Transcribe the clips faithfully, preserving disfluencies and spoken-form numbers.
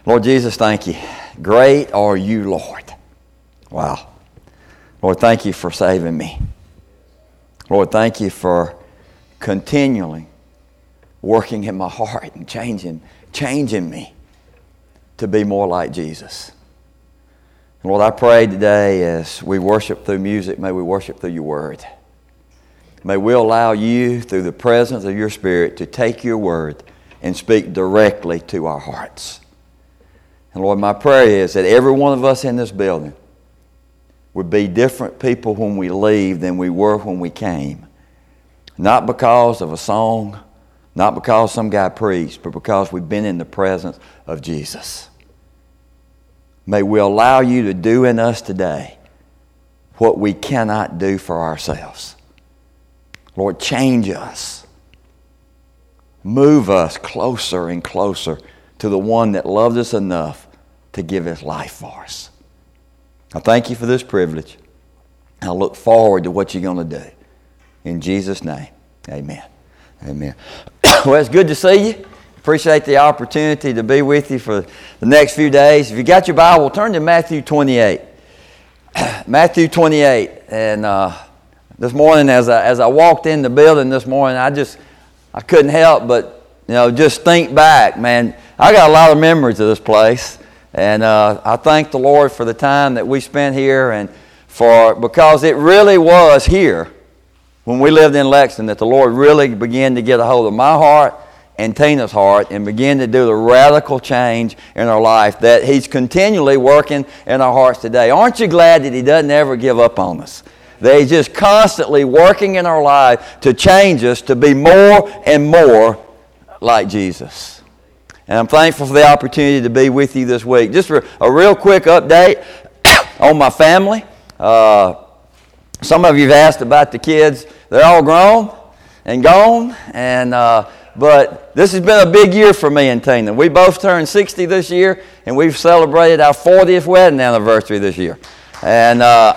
Lord Jesus, thank you. Great are you, Lord. Wow. Lord, thank you for saving me. Lord, thank you for continually working in my heart and changing, changing me to be more like Jesus. Lord, I pray today as we worship through music, may we worship through your word. May we allow you, through the presence of your Spirit, to take your word and speak directly to our hearts. And Lord, my prayer is that every one of us in this building would be different people when we leave than we were when we came. Not because of a song, not because some guy preached, but because we've been in the presence of Jesus. May we allow you to do in us today what we cannot do for ourselves. Lord, change us. Move us closer and closer to the one that loved us enough to give his life for us. I thank you for this privilege. I look forward to what you're going to do. In Jesus' name, amen. Amen. Well, it's good to see you. Appreciate the opportunity to be with you for the next few days. If you got your Bible, turn to Matthew twenty-eight. Matthew twenty-eight. And uh, this morning, as I, as I walked in the building this morning, I just, I couldn't help but, you know, just think back, man. I got a lot of memories of this place. And uh, I thank the Lord for the time that we spent here and for, because it really was here when we lived in Lexington that the Lord really began to get a hold of my heart and Tina's heart and begin to do the radical change in our life that he's continually working in our hearts today. Aren't you glad that he doesn't ever give up on us? That he's just constantly working in our life to change us to be more and more like Jesus. And I'm thankful for the opportunity to be with you this week. Just for a real quick update on my family. Uh, some of you have asked about the kids. They're all grown and gone. And uh, but this has been a big year for me and Tina. We both turned sixty this year, and we've celebrated our fortieth wedding anniversary this year. And uh,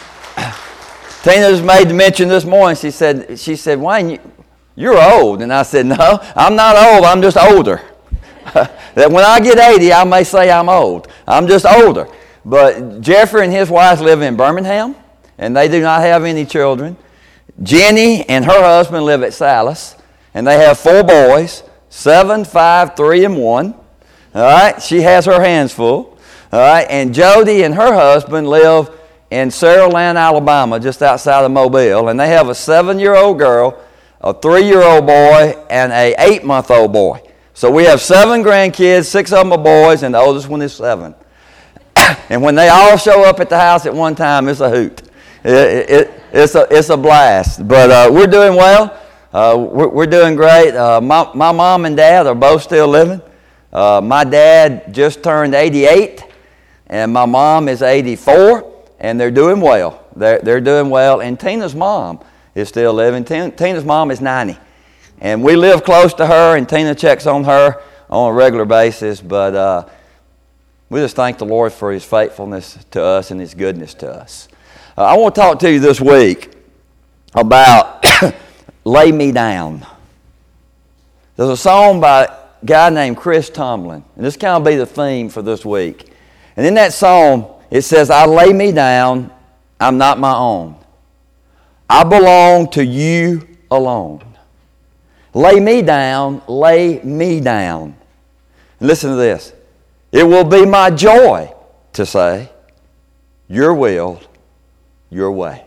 Tina just made the mention this morning. She said, "She said, Wayne, you, you're old." And I said, "No, I'm not old. I'm just older." That when I get eighty, I may say I'm old. I'm just older. But Jeffrey and his wife live in Birmingham, and they do not have any children. Jenny and her husband live at Salis, and they have four boys, seven, five, three, and one. All right, she has her hands full. All right, and Jody and her husband live in Saraland, Alabama, just outside of Mobile, and they have a seven-year-old girl, a three-year-old boy, and a eight-month-old boy. So we have seven grandkids, six of them are boys, and the oldest one is seven. And when they all show up at the house at one time, it's a hoot. It, it, it's, a, it's a blast. But uh, we're doing well. Uh, we're, we're doing great. Uh, my, my mom and dad are both still living. Uh, my dad just turned eighty-eight, and my mom is eighty-four, and they're doing well. They're, they're doing well. And Tina's mom is still living. Tina, Tina's mom is ninety. And we live close to her, and Tina checks on her on a regular basis. But uh, we just thank the Lord for his faithfulness to us and his goodness to us. Uh, I want to talk to you this week about Lay Me Down. There's a song by a guy named Chris Tomlin, and this kind of be the theme for this week. And in that song, it says, "I lay me down, I'm not my own. I belong to you alone. Lay me down, lay me down." And listen to this. "It will be my joy to say, your will, your way."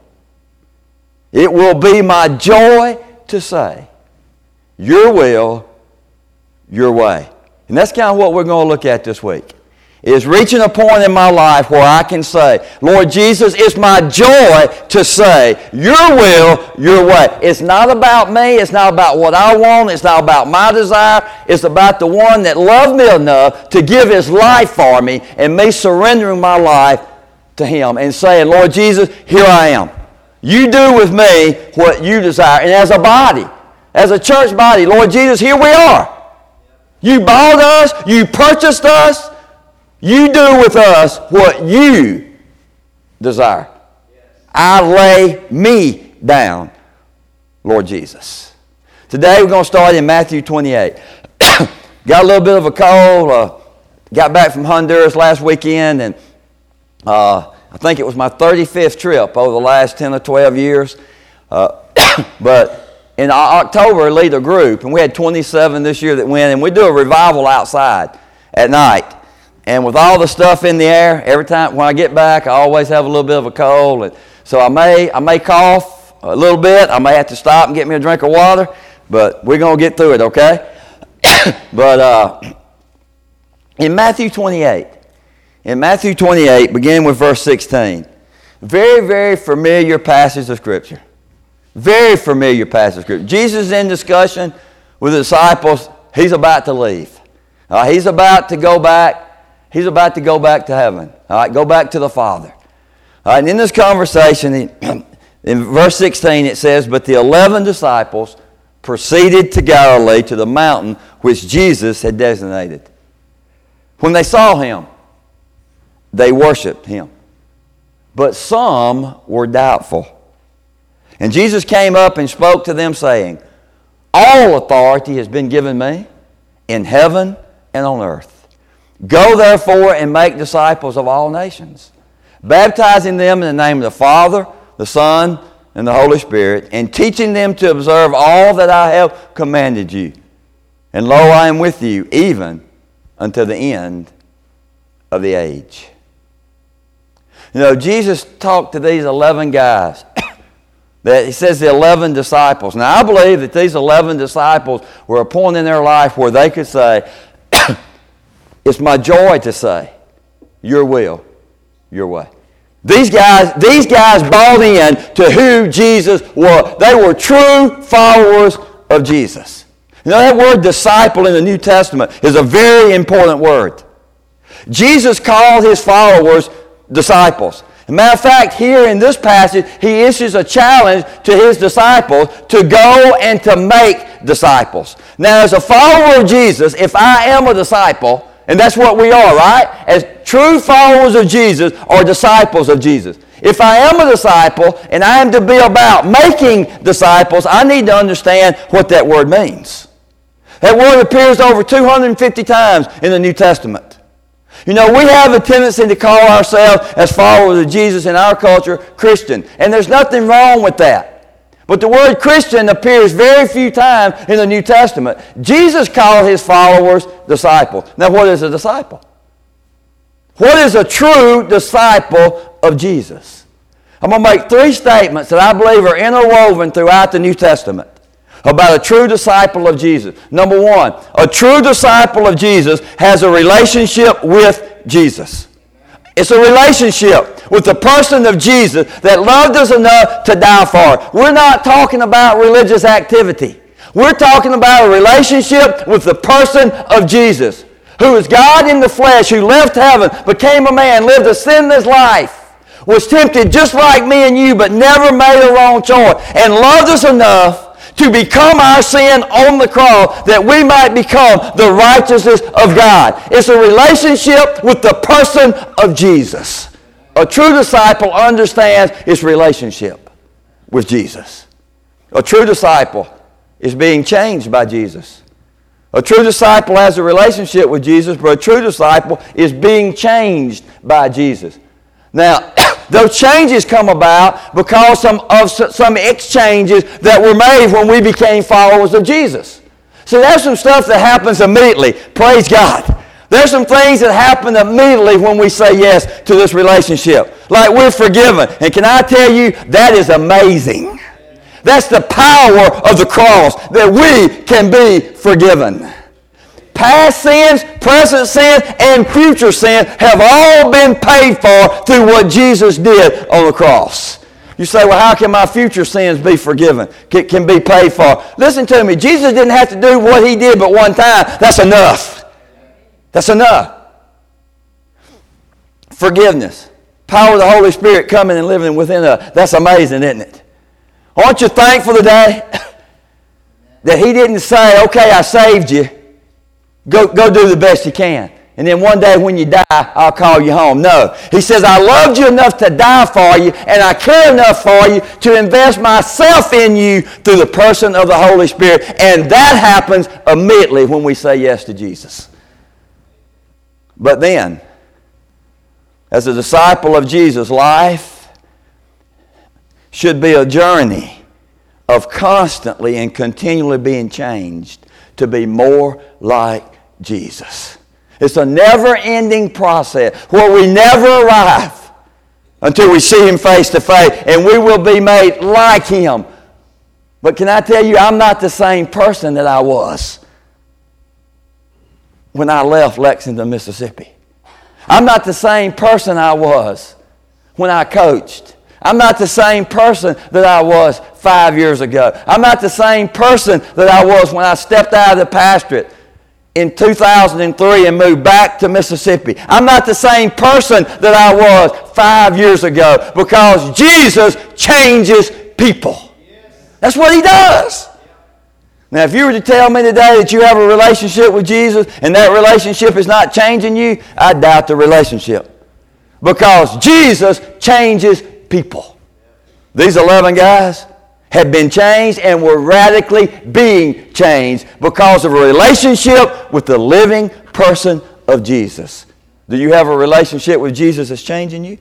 It will be my joy to say, your will, your way. And that's kind of what we're going to look at this week. Is reaching a point in my life where I can say, Lord Jesus, it's my joy to say, your will, your way. It's not about me. It's not about what I want. It's not about my desire. It's about the one that loved me enough to give his life for me and me surrendering my life to him and saying, Lord Jesus, here I am. You do with me what you desire. And as a body, as a church body, Lord Jesus, here we are. You bought us. You purchased us. You do with us what you desire. I lay me down, Lord Jesus. Today we're going to start in Matthew twenty-eight. Got a little bit of a cold. Uh, got back from Honduras last weekend, and uh, I think it was my thirty-fifth trip over the last ten or twelve years. Uh, but in October, I lead a group, and we had twenty-seven this year that went, and we do a revival outside at night. And with all the stuff in the air, every time when I get back, I always have a little bit of a cold. And so I may I may cough a little bit. I may have to stop and get me a drink of water, but we're going to get through it, okay? But uh, in Matthew twenty-eight, in Matthew twenty-eight, beginning with verse sixteen, very, very familiar passage of Scripture. Very familiar passage of Scripture. Jesus is in discussion with the disciples. He's about to leave. Uh, he's about to go back. He's about to go back to heaven. All right, go back to the Father. All right, and in this conversation, in verse sixteen, it says, "But the eleven disciples proceeded to Galilee, to the mountain which Jesus had designated. When they saw him, they worshiped him. But some were doubtful. And Jesus came up and spoke to them, saying, All authority has been given me in heaven and on earth. Go therefore and make disciples of all nations, baptizing them in the name of the Father, the Son, and the Holy Spirit, and teaching them to observe all that I have commanded you. And lo, I am with you even until the end of the age." You know, Jesus talked to these eleven guys. That he says the eleven disciples. Now, I believe that these eleven disciples were a point in their life where they could say, it's my joy to say, your will, your way. These guys, these guys bought in to who Jesus was. They were true followers of Jesus. You know, that word disciple in the New Testament is a very important word. Jesus called his followers disciples. As a matter of fact, here in this passage, he issues a challenge to his disciples to go and to make disciples. Now, as a follower of Jesus, if I am a disciple, and that's what we are, right? As true followers of Jesus or disciples of Jesus. If I am a disciple and I am to be about making disciples, I need to understand what that word means. That word appears over two hundred fifty times in the New Testament. You know, we have a tendency to call ourselves, as followers of Jesus in our culture, Christian. And there's nothing wrong with that. But the word Christian appears very few times in the New Testament. Jesus called his followers disciples. Now, what is a disciple? What is a true disciple of Jesus? I'm going to make three statements that I believe are interwoven throughout the New Testament about a true disciple of Jesus. Number one, a true disciple of Jesus has a relationship with Jesus. It's a relationship with the person of Jesus that loved us enough to die for. We're not talking about religious activity. We're talking about a relationship with the person of Jesus, who is God in the flesh, who left heaven, became a man, lived a sinless life, was tempted just like me and you, but never made a wrong choice, and loved us enough to become our sin on the cross that we might become the righteousness of God. It's a relationship with the person of Jesus. A true disciple understands its relationship with Jesus. A true disciple is being changed by Jesus. A true disciple has a relationship with Jesus, but a true disciple is being changed by Jesus. Now, those changes come about because some of some exchanges that were made when we became followers of Jesus. So there's some stuff that happens immediately. Praise God. There's some things that happen immediately when we say yes to this relationship. Like we're forgiven. And can I tell you, that is amazing. That's the power of the cross, that we can be forgiven. Past sins, present sins, and future sins have all been paid for through what Jesus did on the cross. You say, well, how can my future sins be forgiven, can, can be paid for? Listen to me. Jesus didn't have to do what he did but one time. That's enough. That's enough. Forgiveness. Power of the Holy Spirit coming and living within us. That's amazing, isn't it? Aren't you thankful today that he didn't say, okay, I saved you. Go, go do the best you can. And then one day when you die, I'll call you home. No. He says, I loved you enough to die for you, and I care enough for you to invest myself in you through the person of the Holy Spirit. And that happens immediately when we say yes to Jesus. But then, as a disciple of Jesus, life should be a journey of constantly and continually being changed to be more like Jesus. It's a never-ending process where we never arrive until we see Him face to face, and we will be made like Him. But can I tell you, I'm not the same person that I was when I left Lexington, Mississippi. I'm not the same person I was when I coached. I'm not the same person that I was five years ago. I'm not the same person that I was when I stepped out of the pastorate in two thousand three and moved back to Mississippi. I'm not the same person that I was five years ago because Jesus changes people. That's what He does. Now, if you were to tell me today that you have a relationship with Jesus and that relationship is not changing you, I doubt the relationship. Because Jesus changes people. These eleven guys had been changed and were radically being changed because of a relationship with the living person of Jesus. Do you have a relationship with Jesus that's changing you?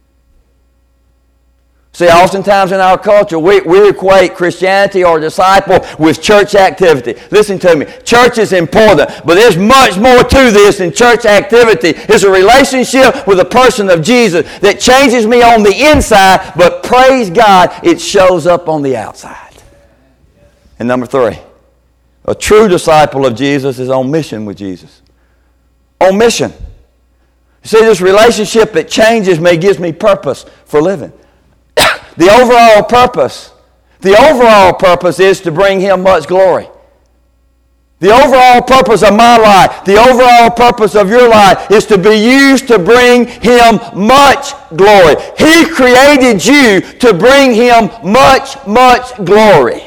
See, oftentimes in our culture, we, we equate Christianity or disciple with church activity. Listen to me. Church is important, but there's much more to this than church activity. It's a relationship with the person of Jesus that changes me on the inside, but praise God, it shows up on the outside. And number three, a true disciple of Jesus is on mission with Jesus. On mission. You see, this relationship that changes me gives me purpose for living. The overall purpose, the overall purpose is to bring Him much glory. The overall purpose of my life, the overall purpose of your life is to be used to bring Him much glory. He created you to bring Him much, much glory.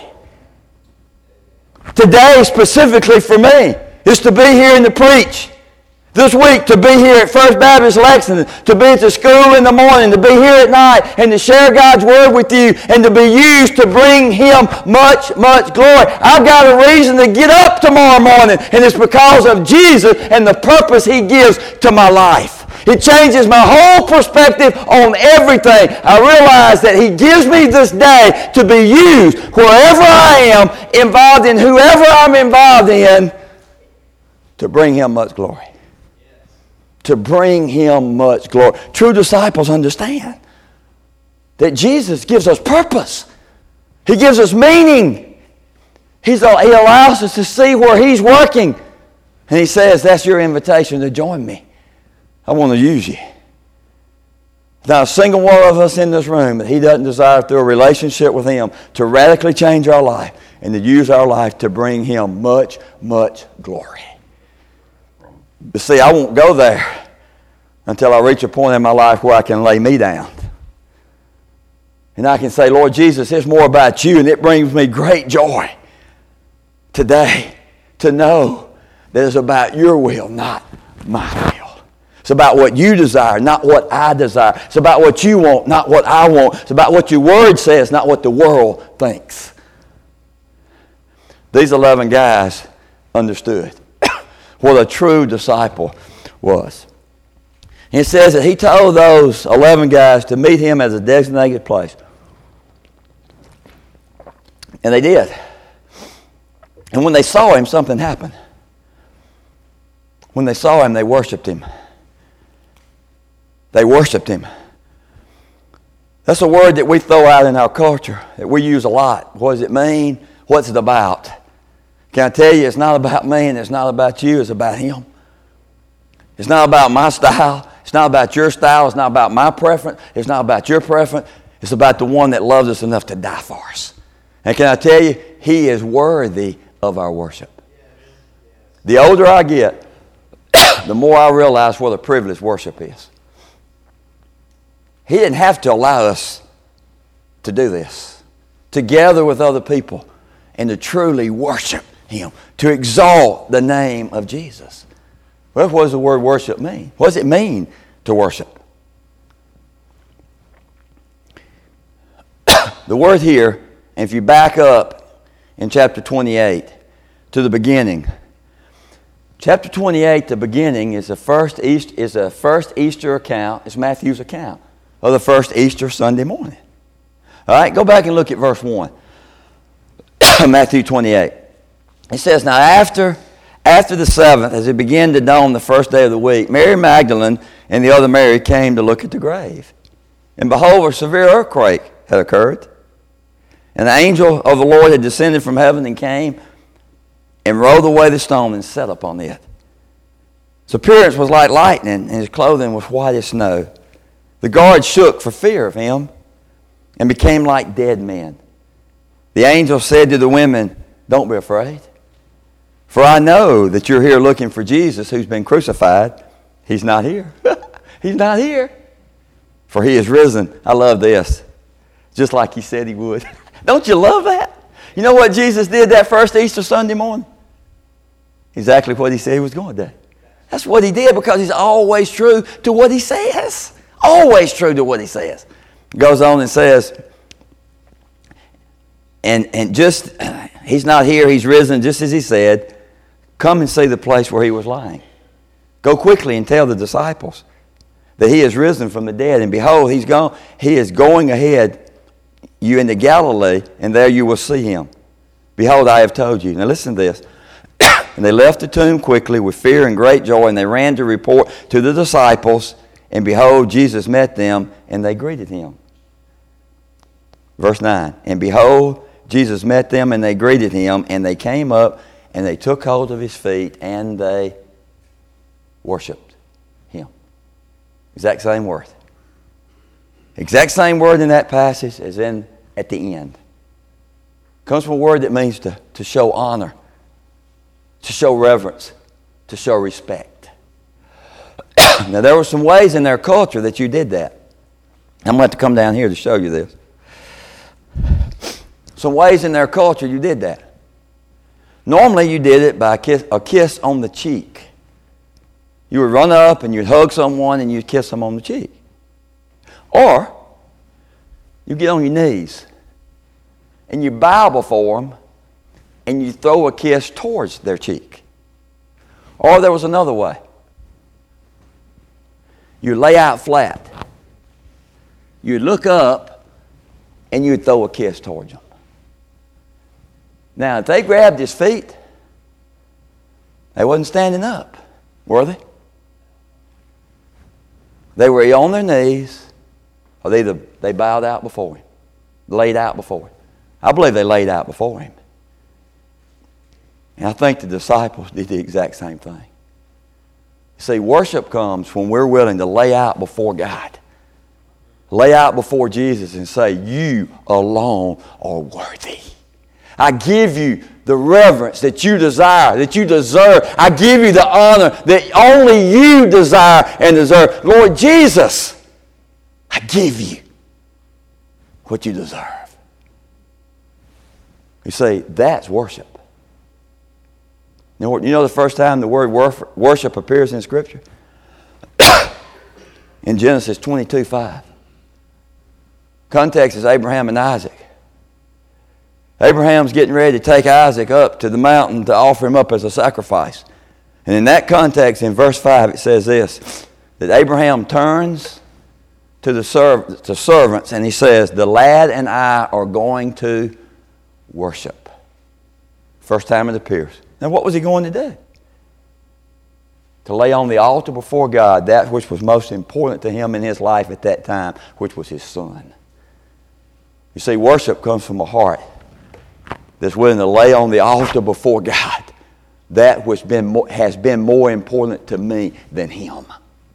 Today, specifically for me, is to be here and to preach. This week, to be here at First Baptist Lexington, to be at the school in the morning, to be here at night, and to share God's Word with you, and to be used to bring Him much, much glory. I've got a reason to get up tomorrow morning, and it's because of Jesus and the purpose He gives to my life. It changes my whole perspective on everything. I realize that He gives me this day to be used wherever I am, involved in whoever I'm involved in, to bring Him much glory. To bring Him much glory. True disciples understand that Jesus gives us purpose. He gives us meaning. He's, He allows us to see where He's working. And He says, that's your invitation to join me. I want to use you. Not a single one of us in this room that He doesn't desire through a relationship with Him to radically change our life and to use our life to bring Him much, much glory. But see, I won't go there until I reach a point in my life where I can lay me down. And I can say, Lord Jesus, it's more about you, and it brings me great joy today to know that it's about your will, not my will. It's about what you desire, not what I desire. It's about what you want, not what I want. It's about what your word says, not what the world thinks. These eleven guys understood what a true disciple was. And it says that He told those eleven guys to meet Him at a designated place. And they did. And when they saw Him, something happened. When they saw Him, they worshiped Him. They worshiped Him. That's a word that we throw out in our culture, that we use a lot. What does it mean? What's it about? Can I tell you, it's not about me and it's not about you, it's about Him. It's not about my style. It's not about your style. It's not about my preference. It's not about your preference. It's about the one that loves us enough to die for us. And can I tell you, He is worthy of our worship. The older I get, the more I realize what a privilege worship is. He didn't have to allow us to do this, to gather with other people and to truly worship Him, to exalt the name of Jesus. Well, what does the word worship mean? What does it mean to worship? The word here, if you back up in chapter twenty-eight to the beginning, Chapter twenty-eight, the beginning, is the first Easter, is the first Easter account. It's Matthew's account of the first Easter Sunday morning. All right, go back and look at verse one. Matthew twenty-eight. It says, now after, after the seventh, as it began to dawn the first day of the week, Mary Magdalene and the other Mary came to look at the grave. And behold, a severe earthquake had occurred. And the angel of the Lord had descended from heaven and came and rolled away the stone and sat upon it. His appearance was like lightning, and his clothing was white as snow. The guards shook for fear of him and became like dead men. The angel said to the women, don't be afraid, for I know that you're here looking for Jesus who's been crucified. He's not here. He's not here. For he is risen. I love this. Just like he said he would. Don't you love that? You know what Jesus did that first Easter Sunday morning? Exactly what he said he was going to do. That's what he did because he's always true to what he says. Always true to what he says. Goes on and says, and, and just, he's not here, he's risen just as he said. Come and see the place where he was lying. Go quickly and tell the disciples that he is risen from the dead. And behold, he's gone. He is going ahead you into Galilee, and there you will see him. Behold, I have told you. Now listen to this. And they left the tomb quickly with fear and great joy, and they ran to report to the disciples. And behold, Jesus met them, and they greeted him. Verse nine. And behold, Jesus met them, and they greeted him, and they came up, and they took hold of his feet, and they worshiped him. Exact same word. Exact same word in that passage as in at the end. Comes from a word that means to, to show honor, to show reverence, to show respect. Now there were some ways in their culture that you did that. I'm going to have to come down here to show you this. Some ways in their culture you did that. Normally you did it by a kiss, a kiss on the cheek. You would run up and you'd hug someone and you'd kiss them on the cheek. Or you get on your knees and you bow before them and you throw a kiss towards their cheek. Or there was another way. You lay out flat. You'd look up and you'd throw a kiss towards them. Now, if they grabbed his feet, they wasn't standing up, were they? They were on their knees, or they, either, they bowed out before him, laid out before him. I believe they laid out before him. And I think the disciples did the exact same thing. See, worship comes when we're willing to lay out before God. Lay out before Jesus and say, you alone are worthy. I give you the reverence that you desire, that you deserve. I give you the honor that only you desire and deserve. Lord Jesus, I give you what you deserve. You say, that's worship. You know, you know the first time the word worship appears in Scripture? In Genesis twenty-two five. Context is Abraham and Isaac. Abraham's getting ready to take Isaac up to the mountain to offer him up as a sacrifice. And in that context, in verse five, it says this, that Abraham turns to the serv- to servants and he says, the lad and I are going to worship. First time it appears. Now what was he going to do? To lay on the altar before God that which was most important to him in his life at that time, which was his son. You see, worship comes from a heart that's willing to lay on the altar before God that which been more, has been more important to me than him.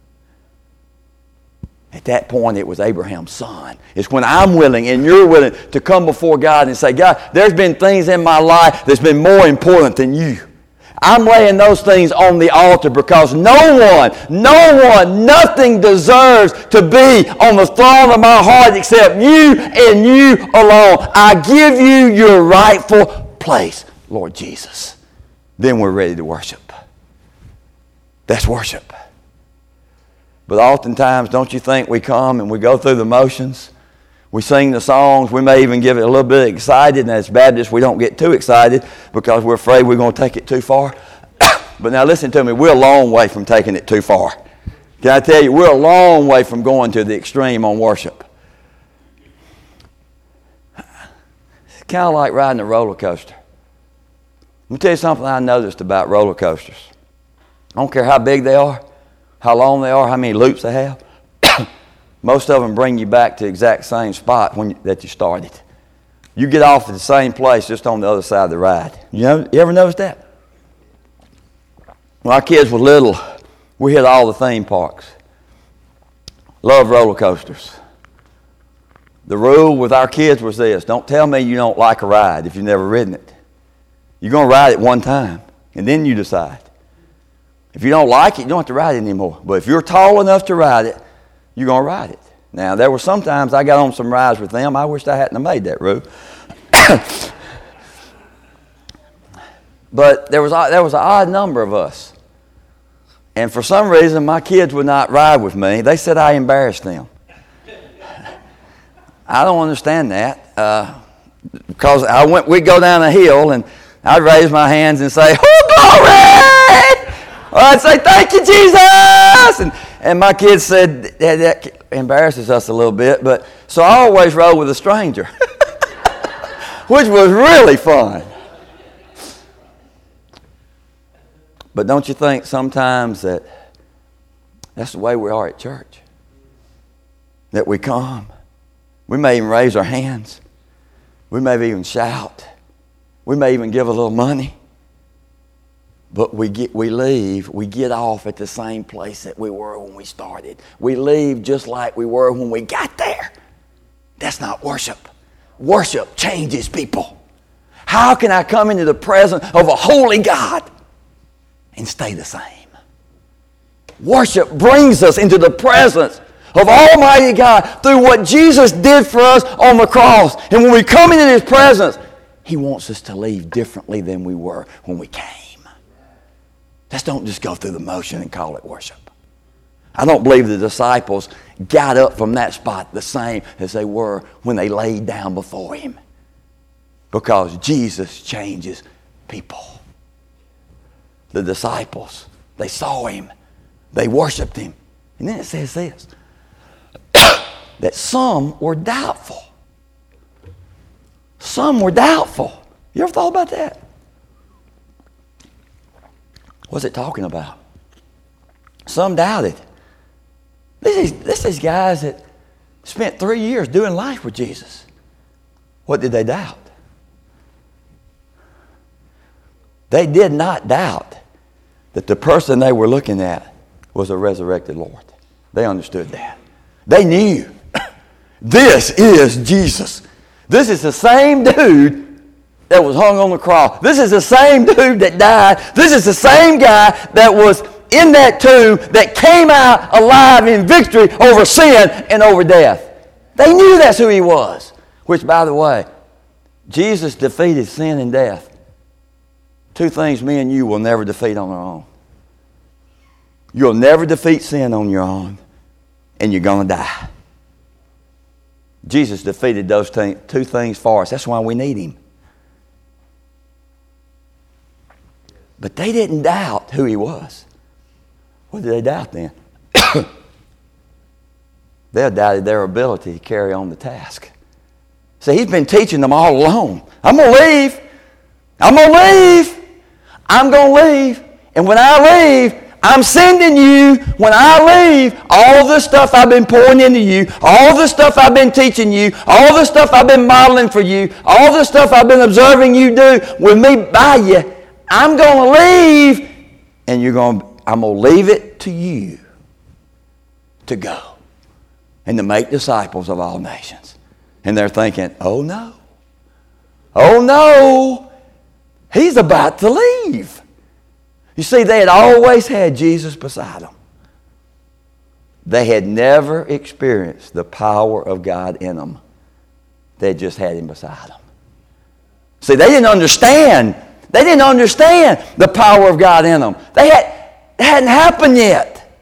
At that point, it was Abraham's son. It's when I'm willing and you're willing to come before God and say, God, there's been things in my life that's been more important than you. I'm laying those things on the altar because no one, no one, nothing deserves to be on the throne of my heart except you and you alone. I give you your rightful place, Lord Jesus. Then we're ready to worship. That's worship. But oftentimes, don't you think we come and we go through the motions? We sing the songs. We may even get a little bit excited. And as Baptists, we don't get too excited because we're afraid we're going to take it too far. But now listen to me, we're a long way from taking it too far. Can I tell you, we're a long way from going to the extreme on worship. It's kind of like riding a roller coaster. Let me tell you something I noticed about roller coasters. I don't care how big they are, how long they are, how many loops they have. Most of them bring you back to the exact same spot when you, that you started. You get off at the same place just on the other side of the ride. You know, you ever notice that? When our kids were little, we hit all the theme parks. Love roller coasters. The rule with our kids was this: don't tell me you don't like a ride if you've never ridden it. You're going to ride it one time, and then you decide. If you don't like it, you don't have to ride it anymore. But if you're tall enough to ride it, you're going to ride it. Now, there were some times I got on some rides with them. I wished I hadn't have made that rule. But there was, there was an odd number of us. And for some reason, my kids would not ride with me. They said I embarrassed them. I don't understand that. Uh, because I went, we'd go down a hill, and I'd raise my hands and say, "Oh, glory!" Or I'd say, "Thank you, Jesus!" And, and my kids said, that, that embarrasses us a little bit. But so I always rode with a stranger, which was really fun. But don't you think sometimes that that's the way we are at church? That we come. We may even raise our hands. We may even shout. We may even give a little money. But we get, we leave, we get off at the same place that we were when we started. We leave just like we were when we got there. That's not worship. Worship changes people. How can I come into the presence of a holy God and stay the same? Worship brings us into the presence of Almighty God through what Jesus did for us on the cross. And when we come into His presence, He wants us to leave differently than we were when we came. Let's don't just go through the motion and call it worship. I don't believe the disciples got up from that spot the same as they were when they laid down before Him. Because Jesus changes people. The disciples, they saw Him. They worshiped Him. And then it says this, that some were doubtful. Some were doubtful. You ever thought about that? What's it talking about? Some doubted. This is, this is guys that spent three years doing life with Jesus. What did they doubt? They did not doubt that the person they were looking at was a resurrected Lord. They understood that. They knew this is Jesus. This is the same dude that was hung on the cross. This is the same dude that died. This is the same guy that was in that tomb that came out alive in victory over sin and over death. They knew that's who He was. Which, by the way, Jesus defeated sin and death. Two things me and you will never defeat on our own. You'll never defeat sin on your own, and you're going to die. Jesus defeated those t- two things for us. That's why we need Him. But they didn't doubt who He was. What did they doubt then? They doubted their ability to carry on the task. See, He's been teaching them all along. I'm going to leave. I'm going to leave. I'm going to leave. And when I leave, I'm sending you, when I leave, all the stuff I've been pouring into you, all the stuff I've been teaching you, all the stuff I've been modeling for you, all the stuff I've been observing you do with me by you, I'm going to leave, and you're going to, I'm going to leave it to you to go and to make disciples of all nations. And they're thinking, oh no, oh no, He's about to leave. You see, they had always had Jesus beside them. They had never experienced the power of God in them. They just had Him beside them. See, they didn't understand. They didn't understand the power of God in them. They had, it hadn't happened yet.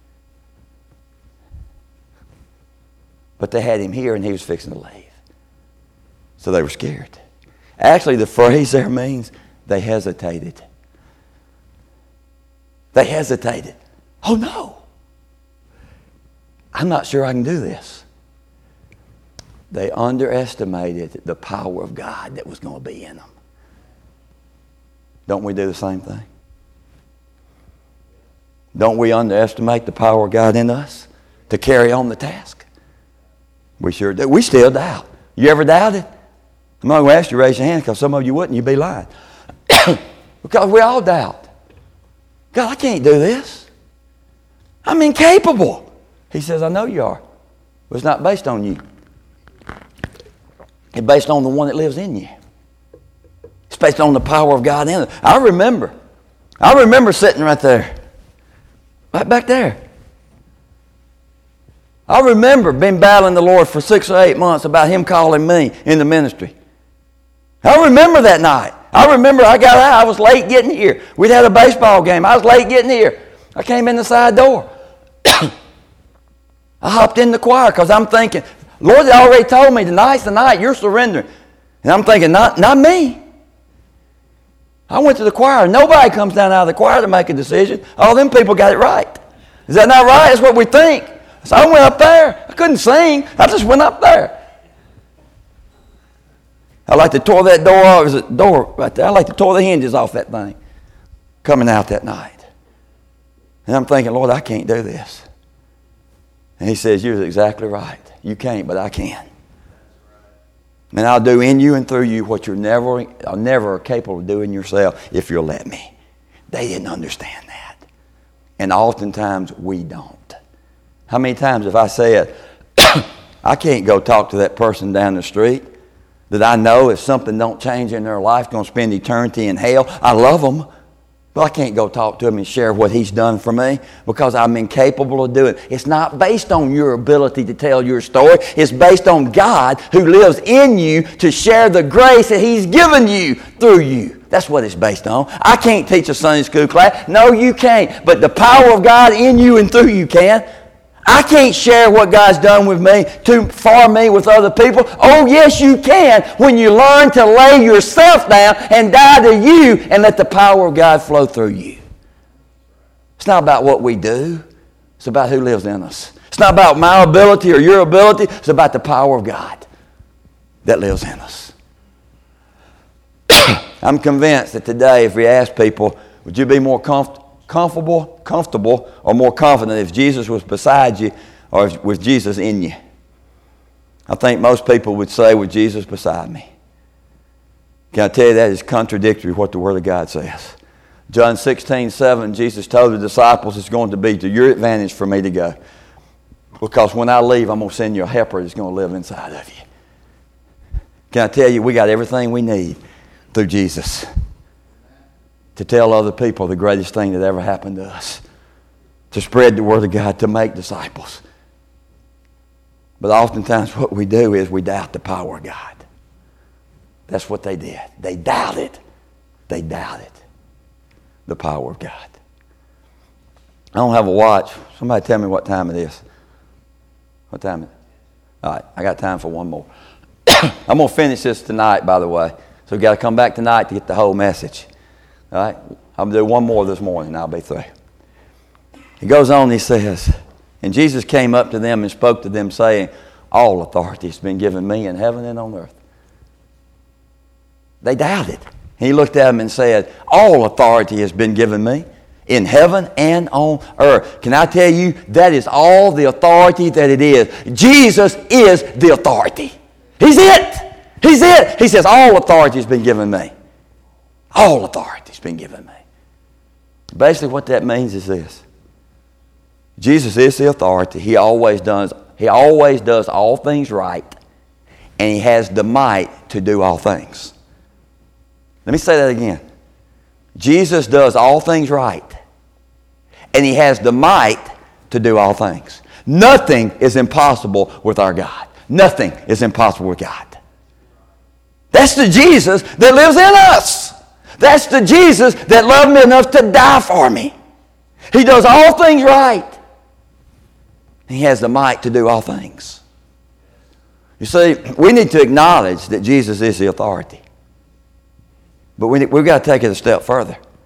But they had Him here, and He was fixing to leave. So they were scared. Actually, the phrase there means they hesitated. They hesitated. Oh, no. I'm not sure I can do this. They underestimated the power of God that was going to be in them. Don't we do the same thing? Don't we underestimate the power of God in us to carry on the task? We sure do. We still doubt. You ever doubted? I'm not going to ask you to raise your hand because some of you wouldn't. You'd be lying. Because we all doubt. God, I can't do this. I'm incapable. He says, I know you are. But it's not based on you. It's based on the one that lives in you. It's based on the power of God in it. I remember. I remember sitting right there. Right back there. I remember being battling the Lord for six or eight months about Him calling me in the ministry. I remember that night. I remember I got out. I was late getting here. We'd had a baseball game. I was late getting here. I came in the side door. I hopped in the choir because I'm thinking, Lord had already told me tonight's the night you're surrendering. And I'm thinking, not, not me. I went to the choir. Nobody comes down out of the choir to make a decision. All them people got it right. Is that not right? That's what we think. So I went up there. I couldn't sing. I just went up there. I like to tore that door off. There's a door right there. I like to tore the hinges off that thing coming out that night. And I'm thinking, Lord, I can't do this. And He says, you're exactly right. You can't, but I can. And I'll do in you and through you what you're never, never capable of doing yourself if you'll let me. They didn't understand that. And oftentimes we don't. How many times have I said, I can't go talk to that person down the street that I know if something don't change in their life, going to spend eternity in hell. I love them, but I can't go talk to him and share what he's done for me because I'm incapable of doing it. It's not based on your ability to tell your story. It's based on God who lives in you to share the grace that He's given you through you. That's what it's based on. I can't teach a Sunday school class. No, you can't. But the power of God in you and through you can. I can't share what God's done with me, to for me with other people. Oh, yes, you can when you learn to lay yourself down and die to you and let the power of God flow through you. It's not about what we do. It's about who lives in us. It's not about my ability or your ability. It's about the power of God that lives in us. I'm convinced that today, if we ask people, would you be more comfortable? comfortable, comfortable, or more confident if Jesus was beside you or if, with Jesus in you? I think most people would say, with Jesus beside me. Can I tell you that is contradictory to what the Word of God says? John sixteen seven, Jesus told the disciples it's going to be to your advantage for me to go. Because when I leave, I'm going to send you a helper that's going to live inside of you. Can I tell you, we got everything we need through Jesus to tell other people the greatest thing that ever happened to us, to spread the Word of God, to make disciples. But oftentimes what we do is we doubt the power of God. That's what they did. They doubted. They doubted the power of God. I don't have a watch. Somebody tell me what time it is. What time is it? All right, I got time for one more. I'm going to finish this tonight, by the way. So we've got to come back tonight to get the whole message. All right, I'm going to do one more this morning and I'll be through. He goes on and he says, and Jesus came up to them and spoke to them saying, all authority has been given me in heaven and on earth. They doubted. He looked at them and said, all authority has been given me in heaven and on earth. Can I tell you, that is all the authority that it is. Jesus is the authority. He's it. He's it. He says, all authority has been given me. All authority has been given me. Basically what that means is this. Jesus is the authority. He always does, he always does all things right. And He has the might to do all things. Let me say that again. Jesus does all things right. And He has the might to do all things. Nothing is impossible with our God. Nothing is impossible with God. That's the Jesus that lives in us. That's the Jesus that loved me enough to die for me. He does all things right. He has the might to do all things. You see, we need to acknowledge that Jesus is the authority. But we, we've got to take it a step further.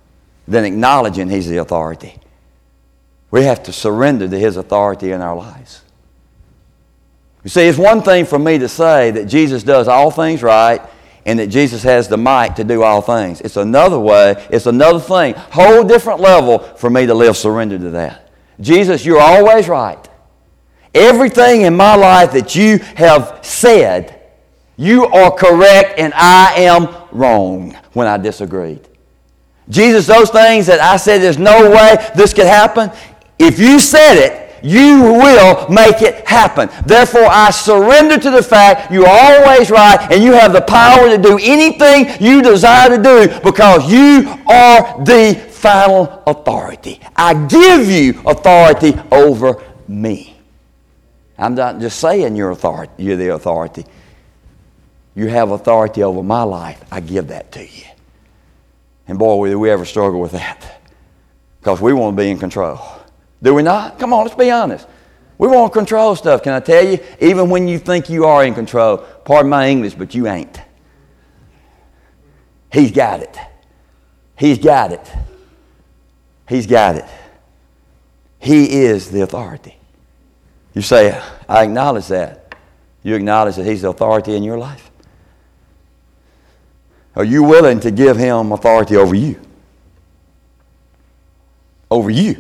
than acknowledging He's the authority. We have to surrender to His authority in our lives. You see, it's one thing for me to say that Jesus does all things right and that Jesus has the might to do all things. It's another way, it's another thing, whole different level for me to live surrendered to that. Jesus, you're always right. Everything in my life that you have said, you are correct and I am wrong when I disagreed. Jesus, those things that I said there's no way this could happen, if you said it, you will make it happen. Therefore, I surrender to the fact you're always right and you have the power to do anything you desire to do because you are the final authority. I give you authority over me. I'm not just saying you're authority, you're the authority. You have authority over my life. I give that to you. And boy, do we ever struggle with that. Because we want to be in control. Do we not? Come on, let's be honest. We want to control stuff. Can I tell you? Even when you think you are in control, pardon my English, but you ain't. He's got it. He's got it. He's got it. He is the authority. You say, I acknowledge that. You acknowledge that He's the authority in your life. Are you willing to give Him authority over you? Over you.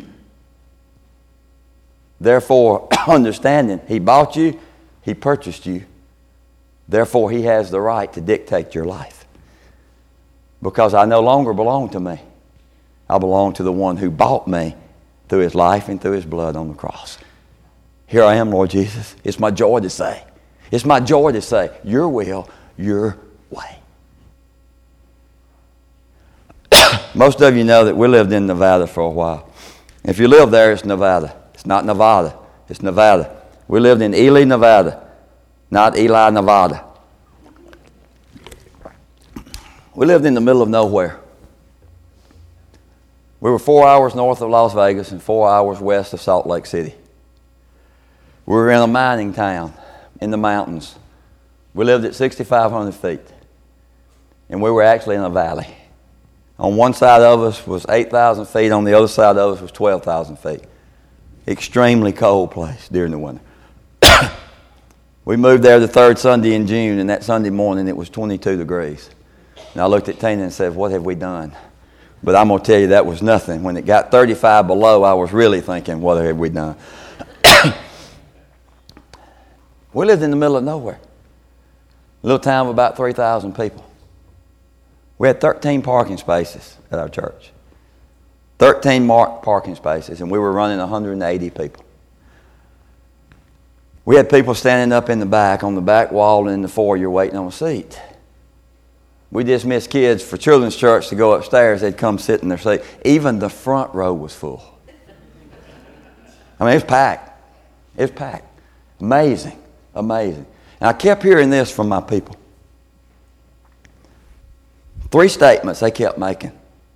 Therefore, understanding He bought you, He purchased you. Therefore, He has the right to dictate your life. Because I no longer belong to me. I belong to the one who bought me through His life and through His blood on the cross. Here I am, Lord Jesus. It's my joy to say. It's my joy to say, your will, your way. Most of you know that we lived in Nevada for a while. If you live there, it's Nevada. It's not Nevada. It's Nevada. We lived in Ely, Nevada, not Eli, Nevada. We lived in the middle of nowhere. We were four hours north of Las Vegas and four hours west of Salt Lake City. We were in a mining town in the mountains. We lived at sixty-five hundred feet. And we were actually in a valley. On one side of us was eight thousand feet. On the other side of us was twelve thousand feet. Extremely cold place during the winter. We moved there the third Sunday in June, and that Sunday morning it was twenty-two degrees. And I looked at Tina and said, what have we done? But I'm going to tell you that was nothing. When it got thirty-five below, I was really thinking, what have we done? We lived in the middle of nowhere. A little town of about three thousand people. We had thirteen parking spaces at our church. thirteen marked parking spaces, and we were running one hundred eighty people. We had people standing up in the back, on the back wall and in the foyer waiting on a seat. We dismissed kids for children's church to go upstairs. They'd come sit in their seat. Even the front row was full. I mean, it was packed. It was packed. Amazing. Amazing. And I kept hearing this from my people. Three statements they kept making.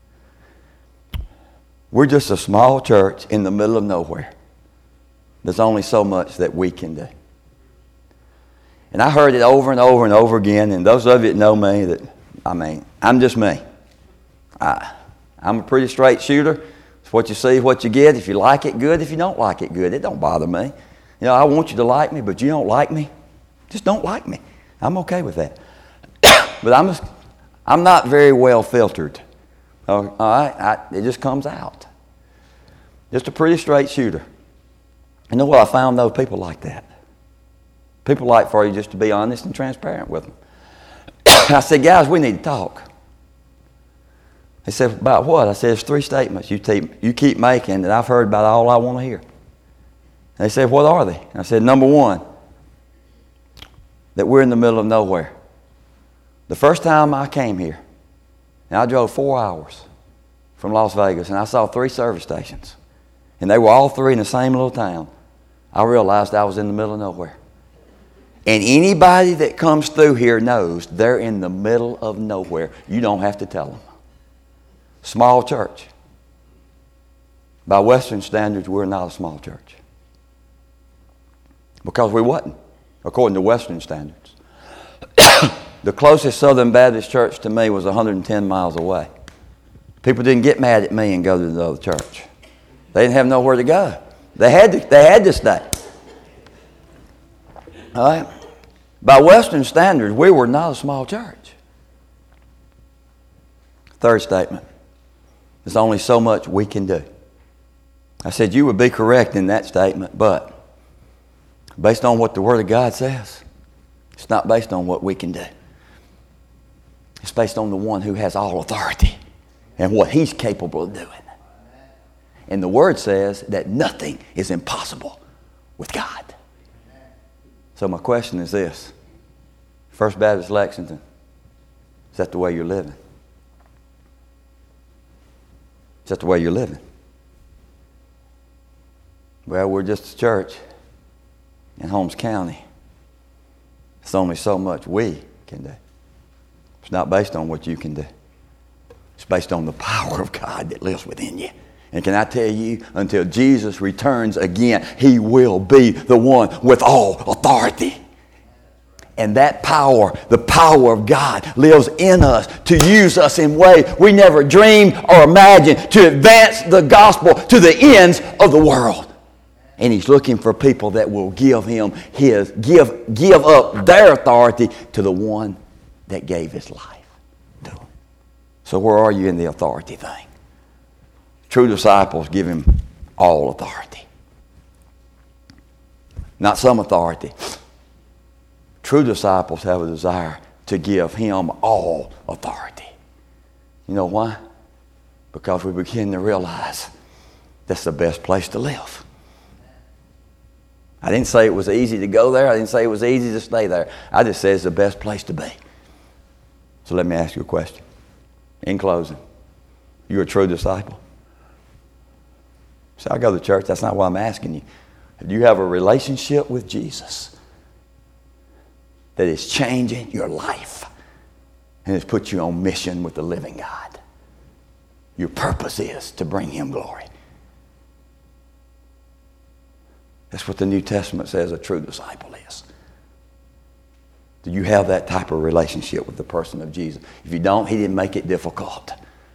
We're just a small church in the middle of nowhere. There's only so much that we can do. And I heard it over and over and over again. And those of you that know me, that I mean, I'm just me. I, I'm a pretty straight shooter. It's what you see, what you get. If you like it, good. If you don't like it, good. It don't bother me. You know, I want you to like me, but you don't like me. Just don't like me. I'm okay with that. But I'm just, I'm not very well filtered. All right? I, it just comes out. Just a pretty straight shooter. You know what? I found those people like that. People like for you just to be honest and transparent with them. I said, guys, we need to talk. They said, about what? I said, there's three statements you keep, you keep making that I've heard about all I want to hear. They said, what are they? I said, number one, that we're in the middle of nowhere. The first time I came here, and I drove four hours from Las Vegas, and I saw three service stations, and they were all three in the same little town, I realized I was in the middle of nowhere. And anybody that comes through here knows they're in the middle of nowhere. You don't have to tell them. Small church. By Western standards, we're not a small church. Because we wasn't, according to Western standards. The closest Southern Baptist church to me was one hundred ten miles away. People didn't get mad at me and go to the other church. They didn't have nowhere to go. They had to, they had to stay. All right? By Western standards, we were not a small church. Third statement. There's only so much we can do. I said you would be correct in that statement, but based on what the Word of God says, it's not based on what we can do. It's based on the one who has all authority and what He's capable of doing. And the Word says that nothing is impossible with God. So my question is this. First Baptist Lexington, is that the way you're living? Is that the way you're living? Well, we're just a church in Holmes County. It's only so much we can do. It's not based on what you can do. It's based on the power of God that lives within you. And can I tell you, until Jesus returns again, He will be the one with all authority. And that power, the power of God, lives in us to use us in ways we never dreamed or imagined to advance the gospel to the ends of the world. And He's looking for people that will give Him His, give, give up their authority to the one that gave His life to Him. So where are you in the authority thing? True disciples give Him all authority. Not some authority. True disciples have a desire to give Him all authority. You know why? Because we begin to realize that's the best place to live. I didn't say it was easy to go there. I didn't say it was easy to stay there. I just said it's the best place to be. So let me ask you a question. In closing, you're a true disciple? So I go to church. That's not why I'm asking you. Do you have a relationship with Jesus that is changing your life and has put you on mission with the living God? Your purpose is to bring Him glory. That's what the New Testament says a true disciple is. Do you have that type of relationship with the person of Jesus? If you don't, He didn't make it difficult.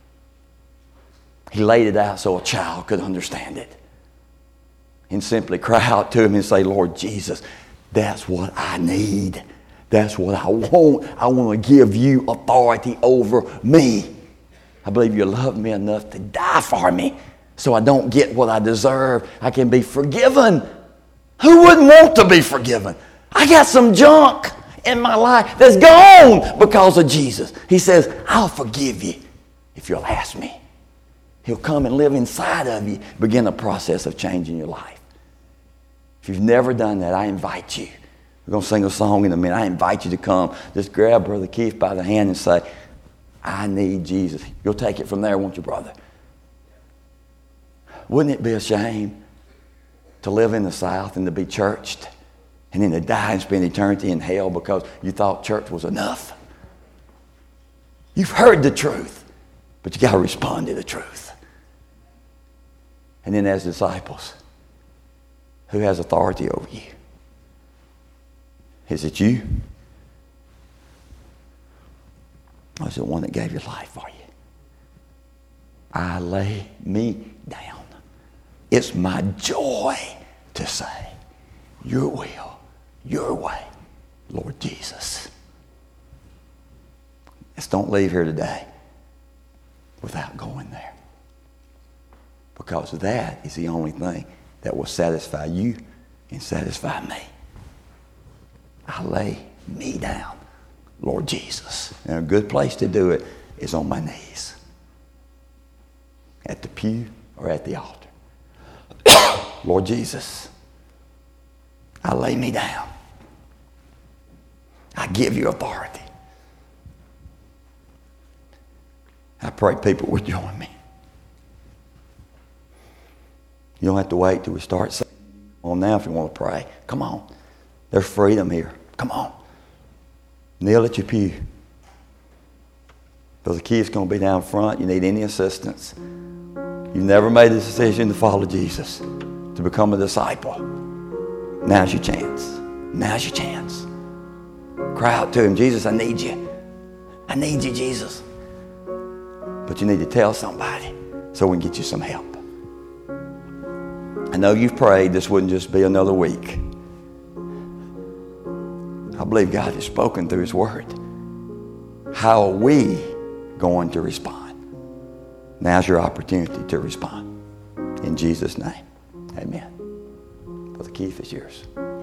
He laid it out so a child could understand it. And simply cry out to Him and say, Lord Jesus, that's what I need. That's what I want. I want to give You authority over me. I believe You love me enough to die for me so I don't get what I deserve. I can be forgiven. Who wouldn't want to be forgiven? I got some junk in my life that's gone because of Jesus. He says, I'll forgive you if you'll ask me. He'll come and live inside of you, begin a process of changing your life. If you've never done that, I invite you. We're going to sing a song in a minute. I invite you to come. Just grab Brother Keith by the hand and say, I need Jesus. You'll take it from there, won't you, brother? Wouldn't it be a shame to live in the South and to be churched and then to die and spend eternity in hell because you thought church was enough? You've heard the truth, but you got to respond to the truth. And then as disciples, who has authority over you? Is it you? Or is it one that gave your life for you? I lay me down. It's my joy to say, Your will, Your way, Lord Jesus. Let's don't leave here today without going there. Because that is the only thing that will satisfy you and satisfy me. I lay me down, Lord Jesus. And a good place to do it is on my knees. At the pew or at the altar. Lord Jesus, I lay me down. I give You authority. I pray people would join me. You don't have to wait till we start saying, well, now if you want to pray, come on. There's freedom here. Come on. Kneel at your pew. Brother Keith's going to be down front. You need any assistance. You've never made a decision to follow Jesus, to become a disciple. Now's your chance. Now's your chance. Cry out to Him, Jesus, I need You. I need You, Jesus. But you need to tell somebody so we can get you some help. I know you've prayed this wouldn't just be another week. I believe God has spoken through His Word. How are we going to respond? Now's your opportunity to respond. In Jesus' name, amen. Brother Keith, it's yours.